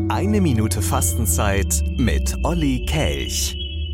Eine Minute Fastenzeit mit Olli Kelch.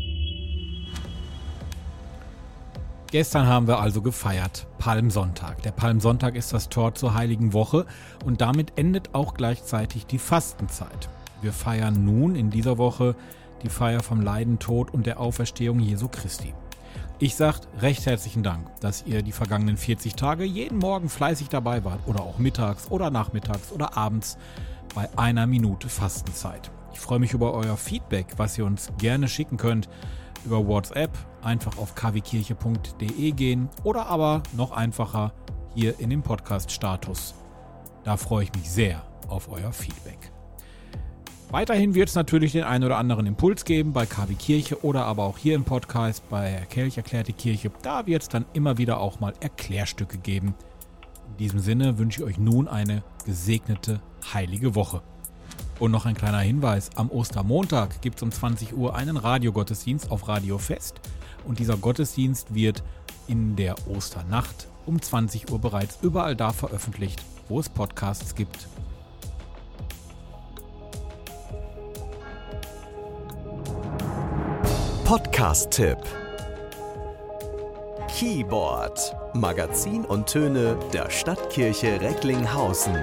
Gestern haben wir also gefeiert, Palmsonntag. Der Palmsonntag ist das Tor zur Heiligen Woche und damit endet auch gleichzeitig die Fastenzeit. Wir feiern nun in dieser Woche die Feier vom Leiden, Tod und der Auferstehung Jesu Christi. Ich sage recht herzlichen Dank, dass ihr die vergangenen 40 Tage jeden Morgen fleißig dabei wart oder auch mittags oder nachmittags oder abends bei einer Minute Fastenzeit. Ich freue mich über euer Feedback, was ihr uns gerne schicken könnt über WhatsApp, einfach auf kwkirche.de gehen oder aber noch einfacher hier in dem Podcast-Status. Da freue ich mich sehr auf euer Feedback. Weiterhin wird es natürlich den einen oder anderen Impuls geben bei KW Kirche oder aber auch hier im Podcast bei Herr Kelch erklärt die Kirche. Da wird es dann immer wieder auch mal Erklärstücke geben. In diesem Sinne wünsche ich euch nun eine gesegnete heilige Woche. Und noch ein kleiner Hinweis, am Ostermontag gibt es um 20 Uhr einen Radiogottesdienst auf Radio Fest. Und dieser Gottesdienst wird in der Osternacht um 20 Uhr bereits überall da veröffentlicht, wo es Podcasts gibt. Podcast-Tipp: Keyboard, Magazin und Töne der Stadtkirche Recklinghausen.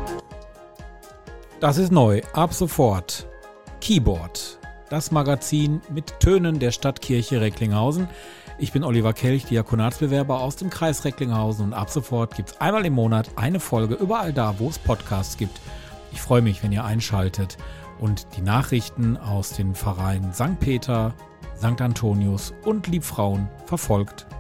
Das ist neu, ab sofort. Keyboard, das Magazin mit Tönen der Stadtkirche Recklinghausen. Ich bin Oliver Kelch, Diakonatsbewerber aus dem Kreis Recklinghausen und ab sofort gibt es einmal im Monat eine Folge überall da, wo es Podcasts gibt. Ich freue mich, wenn ihr einschaltet und die Nachrichten aus den Pfarreien St. Peter, St. Antonius und Liebfrauen verfolgt.